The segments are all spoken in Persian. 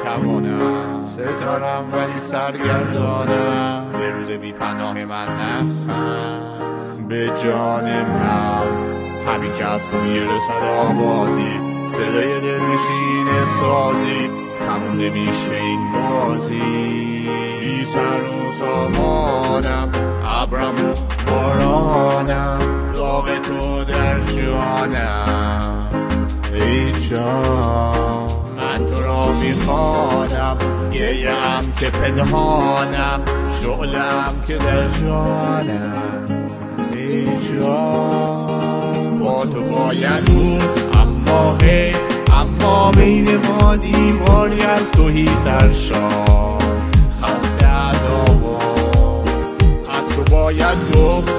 نتوانم ستارم ولی سرگردانم به روز بی پناه من نخند به جان من همین که از تو میرسد آوازی صدای دلنشین سازی تموم نمیشه این بازی بی سر و سامانم ابرم و بارانم داغ تو در جانم ای جان من تو را میخوانم گریم که پنهانم شعلم که در جانم ای جان با تو باید بود اما بین ما دیواری از توهی سرشار خسته از آوا از تو باید گفت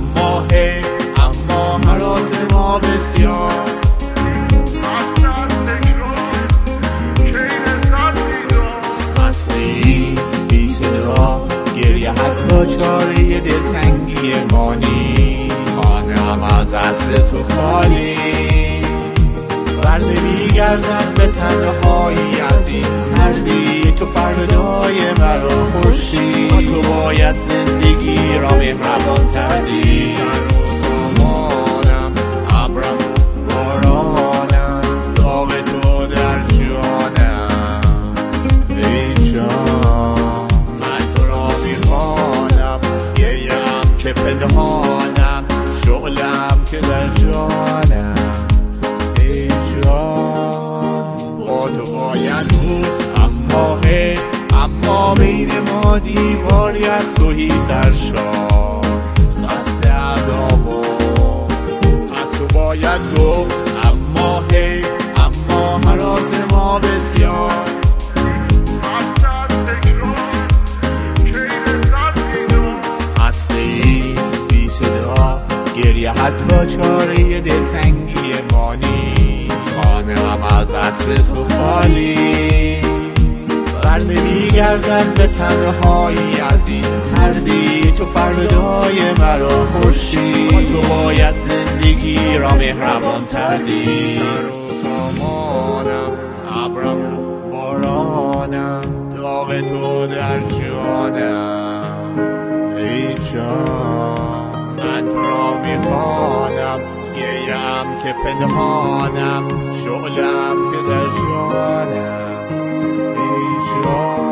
اما هراس ما بسیار خسته ای بی صدا گریه حتی چاره دلتنگی ما نیست خانه‌ام از عطر تو خالی برنمیگردم به تنهایی از این تردی تو فردای مرا خورشید تو باید زندگی را مهربان تردی سر و سامانم ابرم و بارانم داغ تو در جانم ای جان من تو را میخوانم گریم که پنهانم شعلم که در جانم با تو باید بود اما بین ما دیواری از توهی سرشار خسته از آوا از تو باید گفت اما هراس ما بسیار خسته ای بی صدا گریه حتی چاره دلتنگی ما نیست خانه‌ام از عطر تو خالی برنمیگردم به تنهایی از این تردی تو فردای مرا خورشید تو باید زندگی را مهربان تردی سر و سامانم ابرم و بارانم داغ تو در جانم ای جان من تو را میخوانم گریم که پنهانم شعلم که در جانم ای جان